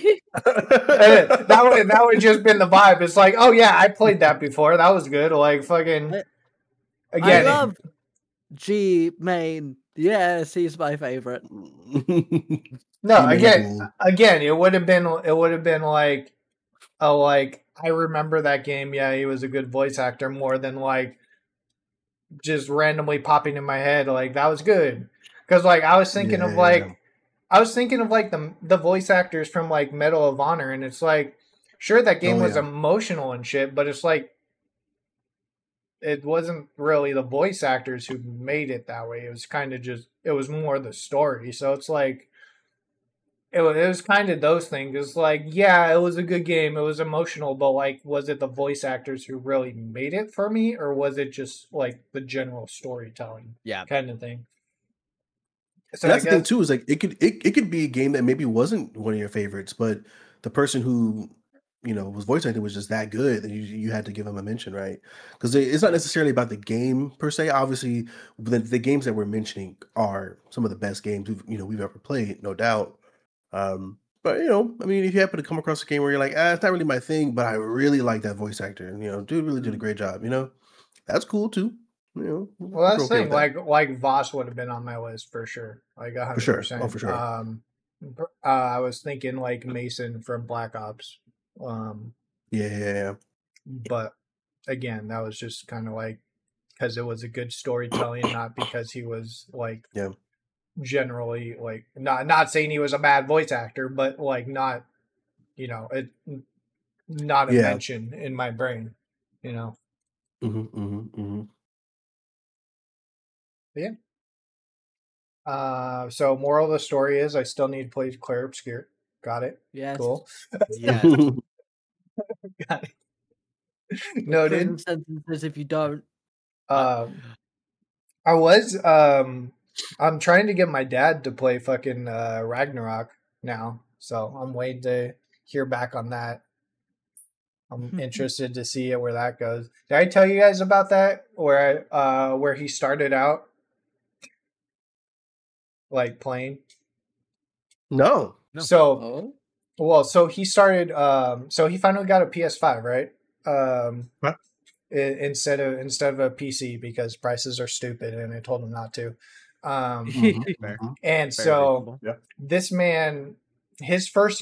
that would just been the vibe. It's like, oh yeah, I played that before. That was good. Like fucking again. I love G main. Yes, he's my favorite. No, again, it would have been like, oh, like I remember that game. Yeah, he was a good voice actor more than like just randomly popping in my head. Like that was good because like I was thinking of like the voice actors from like Medal of Honor, and it's like sure that game was emotional and shit, but it's like it wasn't really the voice actors who made it that way. It was kind of just it was more the story. So it's like. It was kind of those things. It's like, yeah, it was a good game. It was emotional, but like, was it the voice actors who really made it for me, or was it just like the general storytelling, kind of thing? So that's the thing too. Is like it could be a game that maybe wasn't one of your favorites, but the person who was voice acting was just that good that you had to give him a mention, right? Because it's not necessarily about the game per se. Obviously, the games that we're mentioning are some of the best games we've ever played, no doubt. But I mean, if you happen to come across a game where you're like, it's not really my thing, but I really like that voice actor, and dude really did a great job, that's cool too. Well, that's the thing. Like Voss would have been on my list for sure, like 100%. For sure. Oh, for sure. I was thinking like Mason from Black Ops. Yeah. But again, that was just kind of like because it was a good storytelling, not because he was like generally like not saying he was a bad voice actor, but like not not a mention in my brain, Yeah. So moral of the story is I still need to play Clair Obscur. Got it. Yes. Cool. Yeah. Got it. Noted. Sentences if you don't. I'm trying to get my dad to play fucking Ragnarok now, so I'm waiting to hear back on that. I'm interested to see where that goes. Did I tell you guys about that? Where he started out, like playing? No. So, so he started. So he finally got a PS5, right? What? Instead of a PC because prices are stupid, and I told him not to. And so this man, his first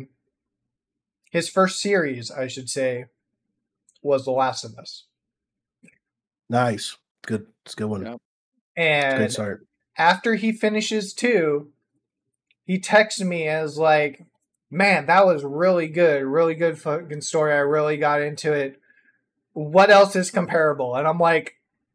series, I should say, was The Last of Us. Nice. Good. It's a good one. Yeah. And good start. After he finishes 2, he texts me as like, man, that was really good fucking story. I really got into it. What else is comparable? And I'm like,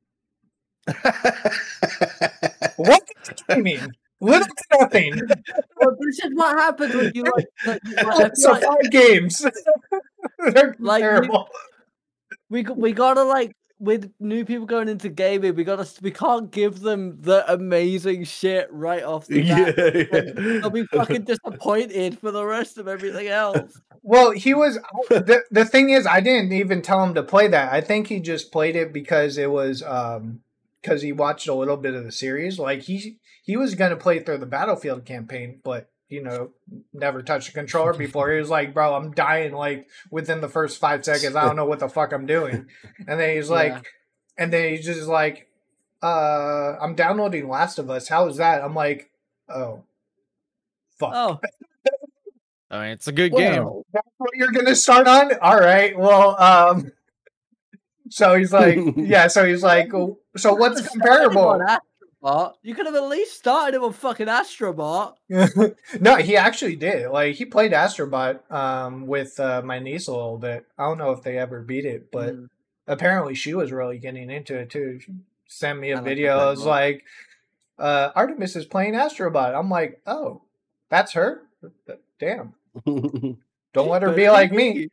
what do you mean? Little to nothing. Well, this is what happens when you so 5 games. They're like terrible. We gotta like with new people going into gaming, we can't give them the amazing shit right off the bat. They'll be fucking disappointed for the rest of everything else. Well, he was the thing is I didn't even tell him to play that. I think he just played it because it was because he watched a little bit of the series. Like he was gonna play through the Battlefield campaign, but never touched the controller before. He was like, bro, I'm dying like within the first 5 seconds. I don't know what the fuck I'm doing. And then he's like, and then he's just like, I'm downloading Last of Us. How is that? I'm like, oh, fuck. Oh. I mean, it's a good game. That's what you're going to start on? All right. Well, so he's like, so what's comparable? You could have at least started him on fucking Astrobot. No, he actually did. Like he played Astrobot with my niece a little bit. I don't know if they ever beat it, but apparently she was really getting into it too. She sent me a video. It was like Artemis is playing Astrobot. I'm like, oh, that's her? Damn. Don't let her be like me.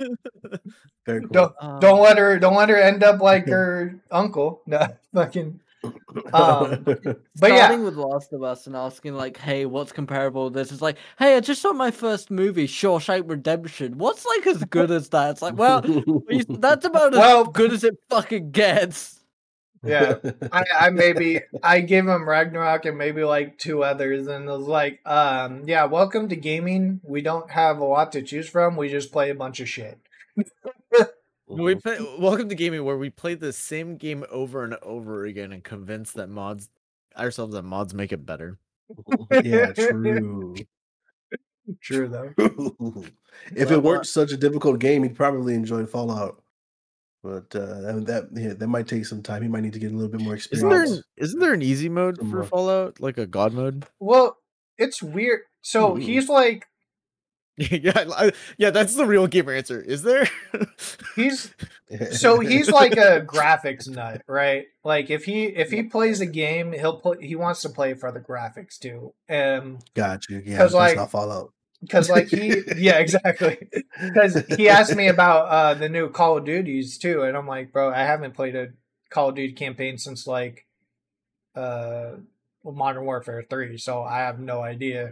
Very cool. Don't let her end up like her uncle. No, fucking But yeah, Starting with Last of Us and asking like, "Hey, what's comparable to this?" It's like, "Hey, I just saw my first movie, Shawshank Redemption. What's like as good as that?" It's like, well, that's about Well- as good as it fucking gets. yeah. I gave him Ragnarok and maybe like 2 others, and it was like, yeah, welcome to gaming. We don't have a lot to choose from. We just play a bunch of shit. We play, welcome to gaming, where we play the same game over and over again and convince that mods make it better. Yeah, true. True though. If it weren't such a difficult game, he'd probably enjoy Fallout. But that might take some time. He might need to get a little bit more experience. Isn't there an easy mode Some for more. Fallout, like a god mode? Well, it's weird. So Ooh. he's like, Yeah, that's the real gamer answer. Is there? he's like a graphics nut, right? Like if he plays a game, he wants to play for the graphics too. Got you. Yeah, 'cause, that's like, not Fallout. Because like yeah, exactly. Because he asked me about the new Call of Duties too, and I'm like, bro, I haven't played a Call of Duty campaign since like Modern Warfare 3, so I have no idea.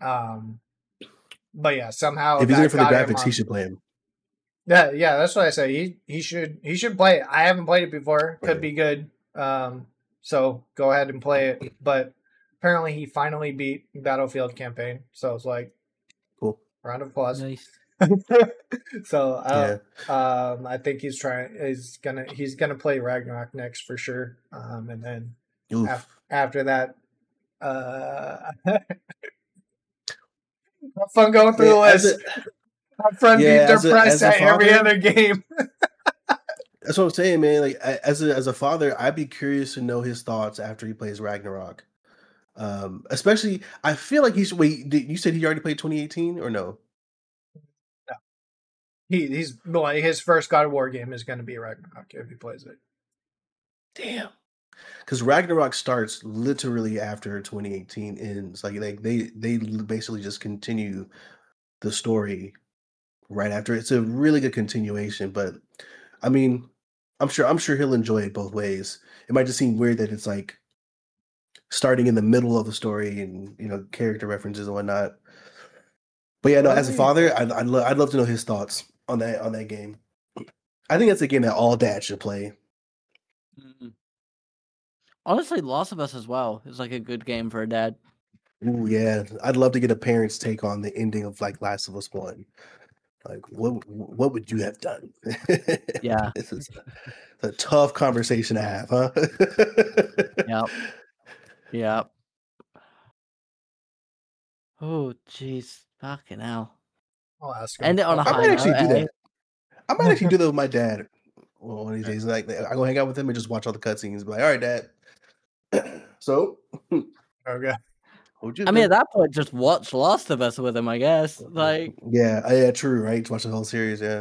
But yeah, somehow If he's that in for the got him graphics, he on- should play him. Yeah, that's what I say. He should play it. I haven't played it before. Could be good. So go ahead and play it. But apparently he finally beat Battlefield campaign. So it's like, Cool. round of applause. Nice. So Yeah. I think he's gonna play Ragnarok next for sure. And then Oof. after that, have fun going through the Yeah, as list. a- My friend Yeah, be as a- depressed as a at every father- other game. That's what I'm saying, man. Like as a father, I'd be curious to know his thoughts after he plays Ragnarok. Especially, I feel like he should wait. You said he already played 2018 or no? He's like his first God of War game is going to be Ragnarok if he plays it. Damn. Because Ragnarok starts literally after 2018 ends. Like they basically just continue the story right after. It's a really good continuation, but I mean, I'm sure he'll enjoy it both ways. It might just seem weird that it's like starting in the middle of the story and character references and whatnot. But yeah, no, as a father, I'd love to know his thoughts on that game. I think that's a game that all dads should play. Honestly, Last of Us as well is like a good game for a dad. Ooh, yeah, I'd love to get a parent's take on the ending of like Last of Us 1. Like, what would you have done? Yeah. This is a tough conversation to have, huh? Yep. Yep. Oh, jeez. Fucking hell. I'll ask him. End it on a I high might actually note, do eh? that. I might actually do that with my dad. Well, one of these days, like I go hang out with him and just watch all the cutscenes. Be like, all right, Dad. So, Okay. what'd you I mean, think? at that point, just watch Last of Us with him, I guess. Like, yeah, true, right? To watch the whole series, yeah.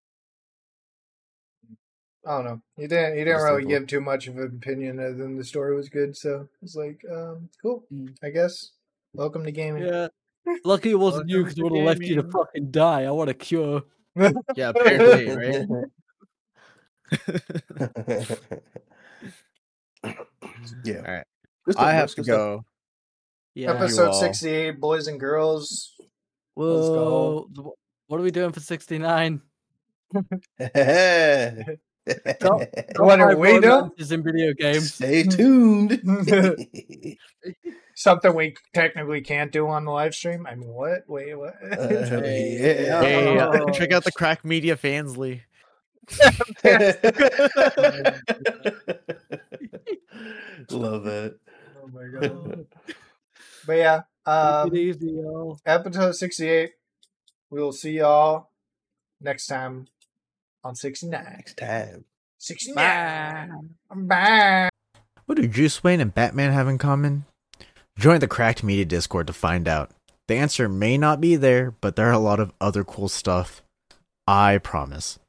I don't know. He didn't really Understandable. give too much of an opinion other than the story was good. So it's like, cool. I guess. Welcome to gaming. yeah. Lucky it wasn't you because it would have left you to fucking die. I want a cure. Yeah, apparently, right? Yeah. All right. Good stuff, I have Chris, to good stuff. go. Yeah. Episode all. 68, Boys and Girls. Whoa. What are we doing for 69? What are we doing? Romances in video games. Stay tuned. Something we technically can't do on the live stream. I mean, what? Wait, what? Yeah. Hey, Oh. check out the Crack Media Fansly. Love it. Oh my god. But yeah, Take it easy, y'all. episode 68. We will see y'all next time on 69. Next time. 69. Bye. What do Juice Wayne and Batman have in common? Join the Cracked Media Discord to find out. The answer may not be there, but there are a lot of other cool stuff. I promise.